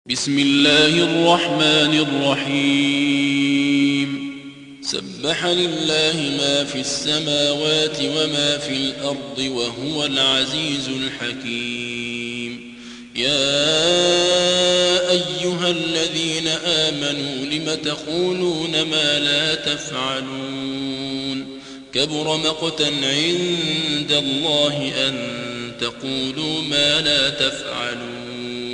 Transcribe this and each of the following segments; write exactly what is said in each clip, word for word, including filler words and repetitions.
بسم الله الرحمن الرحيم سبح لله ما في السماوات وما في الأرض وهو العزيز الحكيم يا أيها الذين آمنوا لم تقولون ما لا تفعلون كبر مقتا عند الله أن تقولوا ما لا تفعلون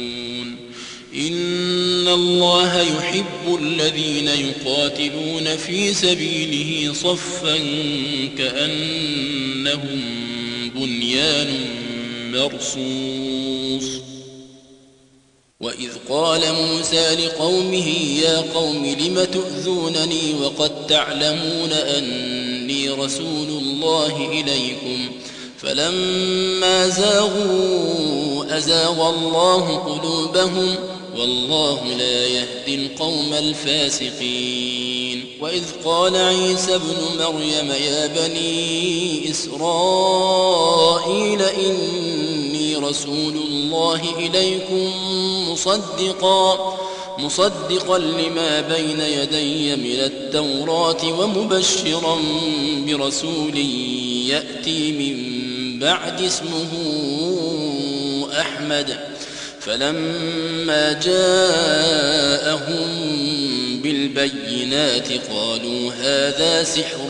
إن الله يحب الذين يقاتلون في سبيله صفا كأنهم بنيان مرصوص وإذ قال موسى لقومه يا قوم لم تؤذونني وقد تعلمون أني رسول الله إليكم فلما زاغوا أزاغ الله قلوبهم والله لا يهدي القوم الفاسقين وإذ قال عيسى ابن مريم يا بني إسرائيل إني رسول الله إليكم مصدقا مصدقا لما بين يدي من التوراة ومبشرا برسول يأتي من بعد اسمه أحمد فلما جاءهم بالبينات قالوا هذا سحر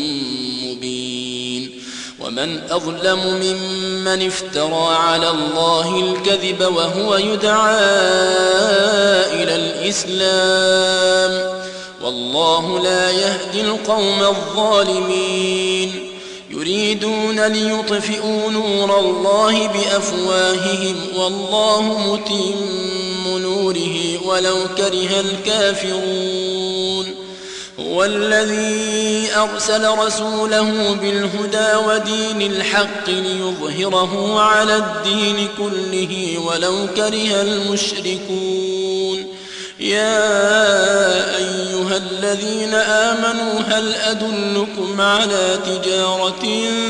مبين ومن أظلم ممن افترى على الله الكذب وهو يدعى إلى الإسلام والله لا يهدي القوم الظالمين يريدون ليطفئوا نور الله بأفواههم والله متم نوره ولو كره الكافرون هو الذي أرسل رسوله بالهدى ودين الحق ليظهره على الدين كله ولو كره المشركون يا أيها الذين آمنوا هل أدلكم على تجارة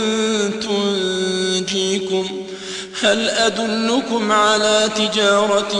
تنجيكم هل أدلكم على تجارة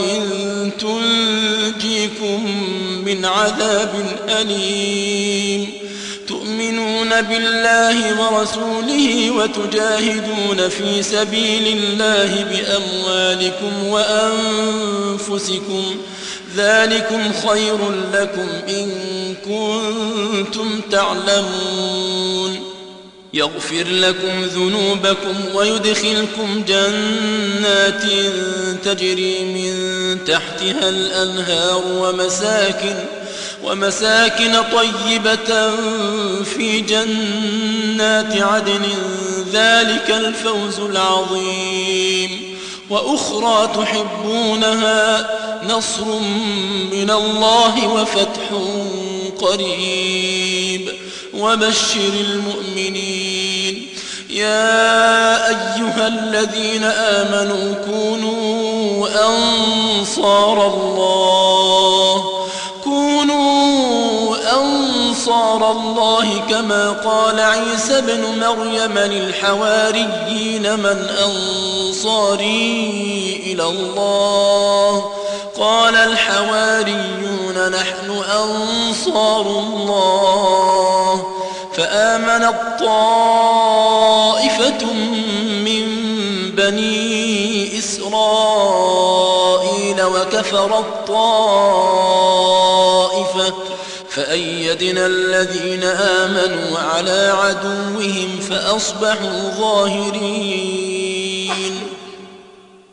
تنجيكم من عذاب أليم تؤمنون بالله ورسوله وتجاهدون في سبيل الله بأموالكم وأنفسكم ذلكم خير لكم إن كنتم تعلمون يغفر لكم ذنوبكم ويدخلكم جنات تجري من تحتها الأنهار ومساكن ومساكن طيبة في جنات عدن ذلك الفوز العظيم وأخرى تحبونها نصر من الله وفتح قريب وبشر المؤمنين يا أيها الذين آمنوا كونوا أنصار الله كونوا أنصار الله كما قال عيسى ابن مريم للحواريين من أنصاري إلى الله قال الحواريون نحن أنصار الله فآمنت طائفة من بني إسرائيل وكفرت طائفة فأيدنا الذين آمنوا على عدوهم فأصبحوا ظاهرين